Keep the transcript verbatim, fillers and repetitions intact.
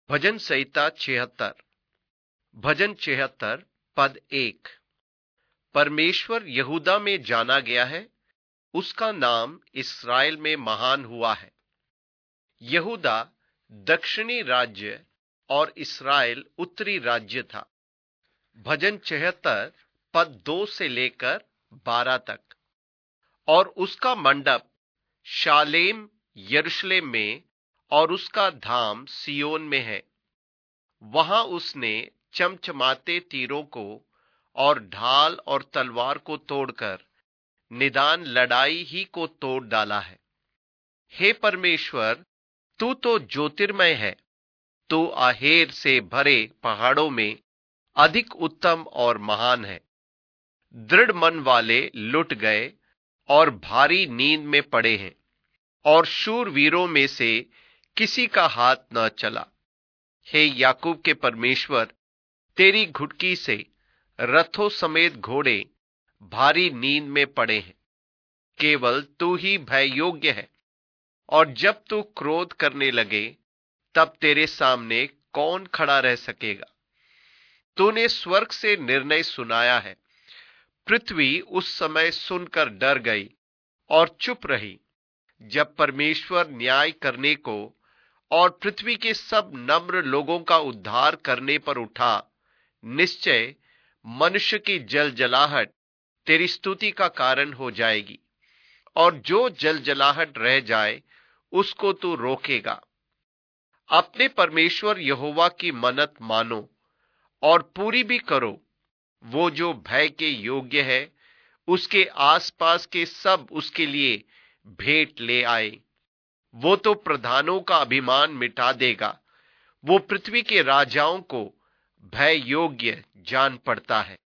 भजन संहिता छिहत्तर। भजन छिहत्तर पद एक। परमेश्वर यहूदा में जाना गया है, उसका नाम इस्राएल में महान हुआ है। यहूदा दक्षिणी राज्य और इस्राएल उत्तरी राज्य था। भजन छिहत्तर पद दो से लेकर बारह तक। और उसका मंडप शालेम यरूशलेम में और उसका धाम सियोन में है। वहां उसने चमचमाते तीरों को और ढाल और तलवार को तोड़कर निदान लड़ाई ही को तोड़ डाला है। हे परमेश्वर, तू तो ज्योतिर्मय है। तू आहेर से भरे पहाड़ों में अधिक उत्तम और महान है। दृढ़ मन वाले लुट गए और भारी नींद में पड़े हैं, और शूरवीरों में से किसी का हाथ न चला। हे याकूब के परमेश्वर, तेरी घुटकी से रथों समेत घोड़े भारी नींद में पड़े हैं। केवल तू ही भय योग्य है, और जब तू क्रोध करने लगे तब तेरे सामने कौन खड़ा रह सकेगा। तूने स्वर्ग से निर्णय सुनाया है, पृथ्वी उस समय सुनकर डर गई और चुप रही। जब परमेश्वर न्याय करने को और पृथ्वी के सब नम्र लोगों का उद्धार करने पर उठा, निश्चय मनुष्य की जलजलाहट तेरी स्तुति का कारण हो जाएगी, और जो जलजलाहट रह जाए उसको तू रोकेगा। अपने परमेश्वर यहोवा की मन्नत मानो और पूरी भी करो। वो जो भय के योग्य है, उसके आसपास के सब उसके लिए भेंट ले आए। वो तो प्रधानों का अभिमान मिटा देगा। वो पृथ्वी के राजाओं को भय योग्य जान पड़ता है।